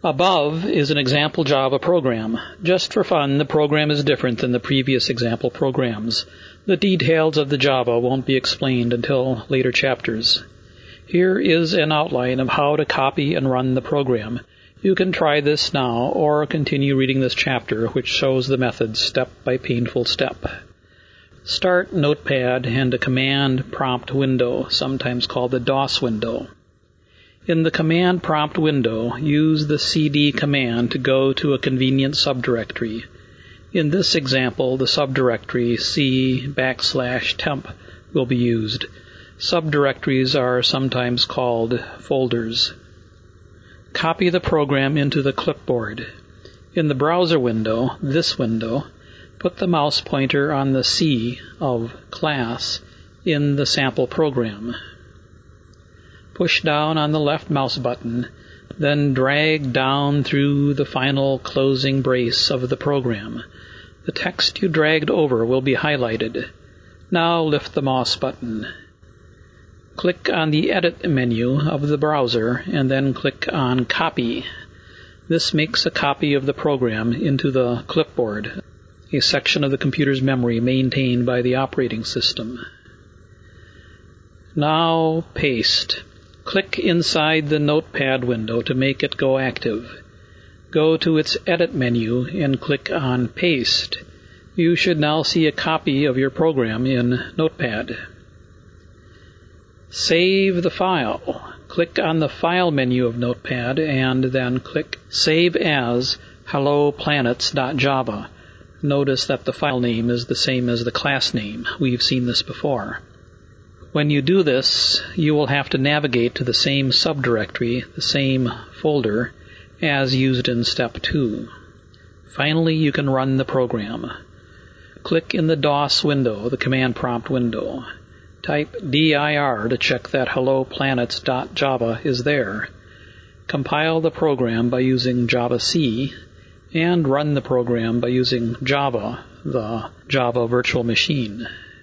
Above is an example Java program. Just for fun, the program is different than the previous example programs. The details of the Java won't be explained until later chapters. Here is an outline of how to copy and run the program. You can try this now or continue reading this chapter, which shows the methods step by painful step. Start Notepad and a command prompt window, sometimes called the DOS window. In the command prompt window, use the cd command to go to a convenient subdirectory. In this example, the subdirectory c/temp will be used. Subdirectories are sometimes called folders. Copy the program into the clipboard. In the browser window, this window, put the mouse pointer on the C of class in the sample program. Push down on the left mouse button, then drag down through the final closing brace of the program. The text you dragged over will be highlighted. Now lift the mouse button. Click on the Edit menu of the browser and then click on Copy. This makes a copy of the program into the clipboard, a section of the computer's memory maintained by the operating system. Now paste. Click inside the Notepad window to make it go active. Go to its Edit menu and click on Paste. You should now see a copy of your program in Notepad. Save the file. Click on the File menu of Notepad and then click Save as helloplanets.java. Notice that the file name is the same as the class name. We've seen this before. When you do this, you will have to navigate to the same subdirectory, the same folder, as used in Step 2. Finally, you can run the program. Click in the DOS window, the command prompt window. Type dir to check that helloplanets.java is there. Compile the program by using javac, and run the program by using Java, the Java virtual machine.